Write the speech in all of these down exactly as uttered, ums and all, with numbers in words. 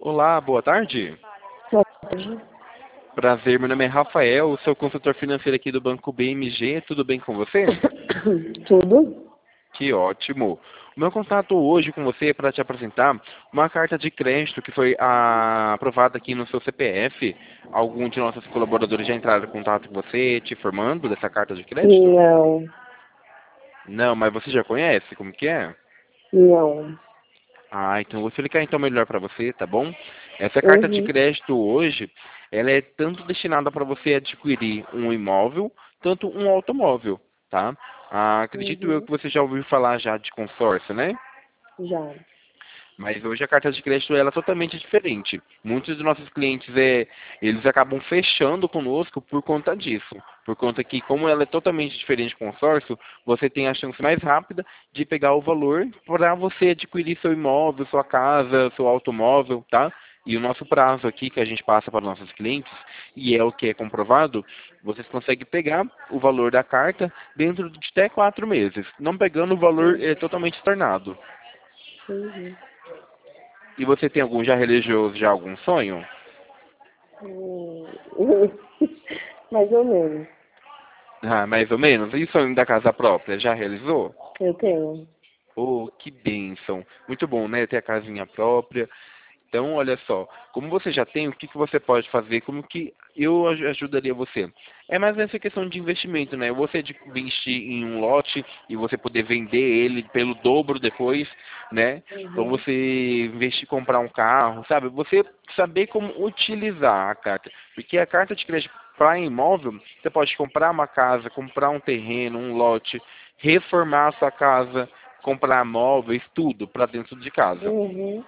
Olá, boa tarde. Pode. Prazer, meu nome é Rafael, sou consultor financeiro aqui do Banco B M G. Tudo bem com você? Tudo? Que ótimo. O meu contato hoje com você é para te apresentar uma carta de crédito que foi ah, aprovada aqui no seu C P F. Algum de nossos colaboradores já entraram em contato com você, te informando dessa carta de crédito? Não, Não, mas você já conhece como que é? não. Ah, então eu vou explicar então melhor para você, tá bom? Essa carta de Uhum, crédito hoje, ela é tanto destinada para você adquirir um imóvel, tanto um automóvel, tá? Ah, acredito eu uhum, que você já ouviu falar já de consórcio, né? já. Mas hoje a carta de crédito ela é totalmente diferente. Muitos dos nossos clientes é, eles acabam fechando conosco por conta disso. Por conta que, como ela é totalmente diferente do consórcio, você tem a chance mais rápida de pegar o valor para você adquirir seu imóvel, sua casa, seu automóvel, tá? E o nosso prazo aqui que a gente passa para nossos clientes, e é o que é comprovado, vocês conseguem pegar o valor da carta dentro de até quatro meses, não pegando o valor Uhum, é, totalmente tornado. uhum. E você tem algum já religioso, já algum sonho? Hum, Mais ou menos. Ah, mais ou menos. E o sonho da casa própria, já realizou? Eu tenho. Oh, que bênção. Muito bom, né? Ter a casinha própria. Então, olha só, como você já tem, o que, que você pode fazer? Como que eu aj- ajudaria você? É mais essa questão de investimento, né? Você de investir em um lote e você poder vender ele pelo dobro depois, né? Então Uhum, você investir, comprar um carro, sabe? Você saber como utilizar a carta. Porque a carta de crédito para imóvel, você pode comprar uma casa, comprar um terreno, um lote, reformar a sua casa, comprar móveis, tudo para dentro de casa. uhum,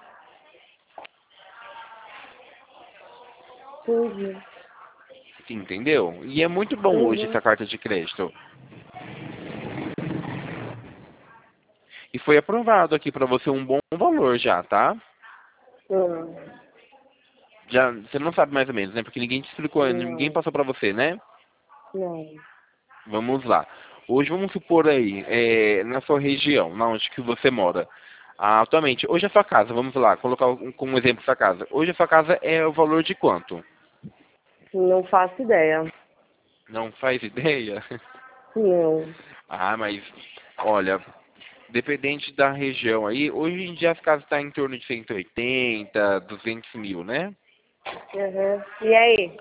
uhum, Entendeu? E é muito bom hoje uhum. essa carta de crédito. E foi aprovado aqui para você um bom valor já, tá? Uhum. Já, você não sabe mais ou menos, né? Porque ninguém te explicou, ninguém Não, passou para você, né? não. Vamos lá. Hoje vamos supor aí, é, na sua região, na onde que você mora. Ah, atualmente, hoje a sua casa, vamos lá, colocar um- como exemplo sua casa. Hoje a sua casa é o valor de quanto? Não faço ideia. Não faz ideia? Não. Ah, mas olha, dependente da região aí, hoje em dia as casas estão em torno de cento e oitenta, duzentos mil, né? Uhum. E aí?